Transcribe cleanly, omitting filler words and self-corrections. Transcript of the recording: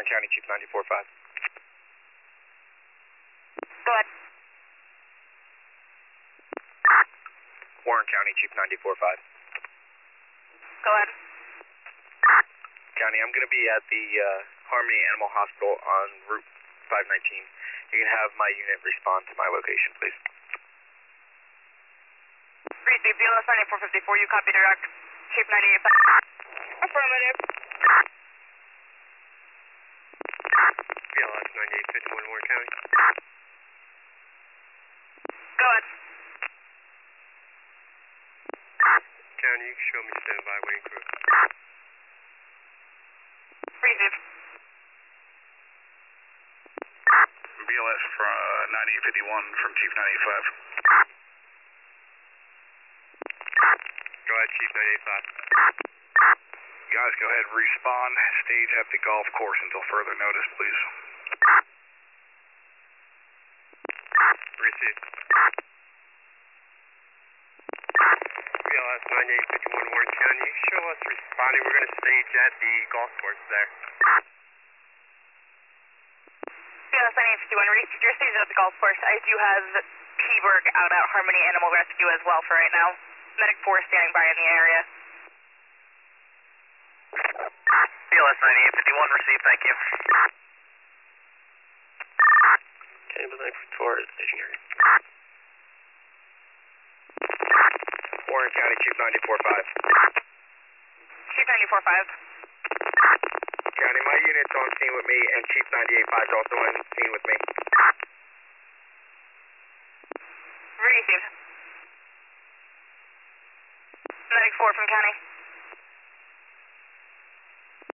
Warren County, Chief 94.5. Go ahead. Warren County, Chief 94.5. Go ahead. County, I'm going to be at the Harmony Animal Hospital on Route 519. You can have my unit respond to my location, please. Receive BLS 9454, you copy direct. Chief 98.5. Affirmative. BLS 9851, Warren County. Go ahead. County, you can show me standby waiting crew. Receive. BLS from 9851 from Chief 95. Go ahead, Chief 985. Guys, go ahead, respawn. Stage at the golf course until further notice, please. Receive. BLS 9851 Warren County, show us responding. We're going to stage at the golf course there. BLS 9851, receive your stage at the golf course. I do have P-Berg out at Harmony Animal Rescue as well for right now. Medic 4 standing by in the area. BLS 9851, receive, thank you. Okay, but 954 is stationary. Warren County, Chief 94.5. Chief 94.5. County, my unit's on scene with me, and Chief 98.5 is also on scene with me. Received. Medic 4 from County.